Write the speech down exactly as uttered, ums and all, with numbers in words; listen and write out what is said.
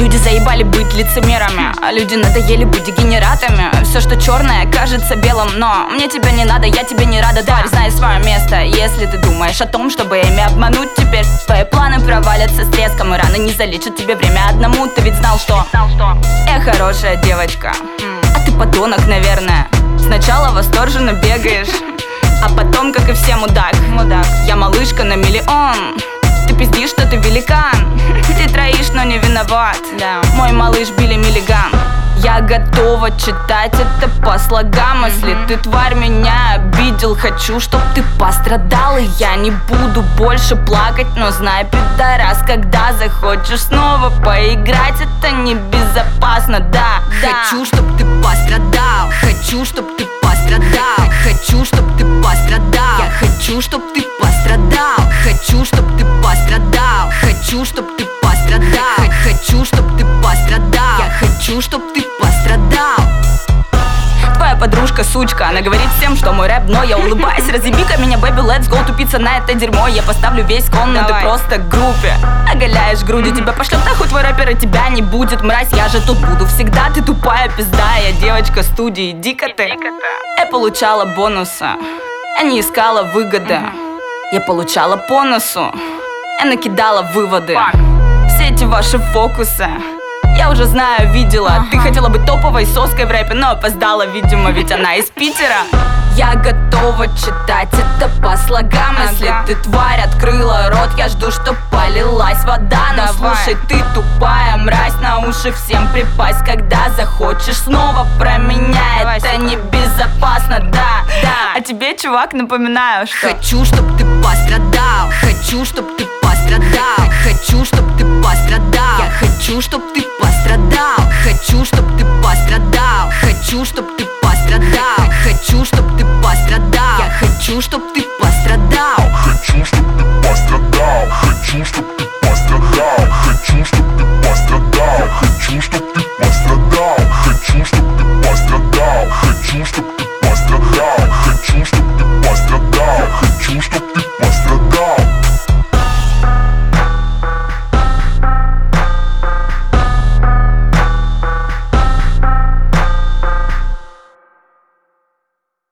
Люди заебали быть лицемерами, а люди надоели быть дегенератами. Все, что черное, кажется белым, но мне тебя не надо, я тебе не рада. Тварь, знай свое место. Если ты думаешь о том, чтобы ими обмануть, теперь твои планы провалятся с треском, и раны не залечат тебе время одному. Ты ведь знал, что я хорошая девочка, а ты подонок, наверное. Сначала восторженно бегаешь, а потом, как и все, мудак. Мудак. Я малышка на миллион. Ты пиздишь, что ты великан. Ты троишь, но не виноват. Да. Мой малыш Билли Миллиган. Я готова читать это по слогам. Если ты, тварь, меня обидел, хочу, чтоб ты пострадал. И я не буду больше плакать, но знай, пидорас, когда захочешь снова поиграть, это небезопасно, да, да. Хочу, чтоб ты пострадал. Хочу, чтоб ты пострадал. Хочу, чтоб ты пострадал. Я хочу, чтоб ты пострадал. Хочу, чтоб ты пострадал. Хочу, чтоб ты пострадал. Хочу, чтоб ты пострадал. Я хочу, чтоб ты пострадал. Твоя подружка сучка, она говорит всем, что мой рэп дно. Я улыбаюсь, разъеби-ка меня, baby, let's go. Тупиться на это дерьмо, я поставлю весь кон, но ты просто к группе. Оголяешь груди, тебя пошлет нахуй твой рэпер, и тебя не будет, мразь. Я же тут буду всегда, ты тупая пизда. Я девочка студии, иди-ка ты. Я получала бонусы, я не искала выгоды. Я получала по носу, я накидала выводы. Все эти ваши фокусы я уже знаю, видела. Ага. Ты хотела быть топовой соской в рэпе, но опоздала, видимо, ведь она из Питера. Я готова читать это по слогам. Ага. Если ты, тварь, открыла рот, я жду, чтоб полилась вода. Но давай. Слушай, ты тупая мразь, на уши всем припасть, когда захочешь снова про меня. Давай, это сука. Небезопасно, да, да. А тебе, чувак, напоминаю, что хочу, чтоб ты пострадал. Хочу, чтоб ты пострадал. Хочу, чтоб ты пострадал. Я хочу, чтоб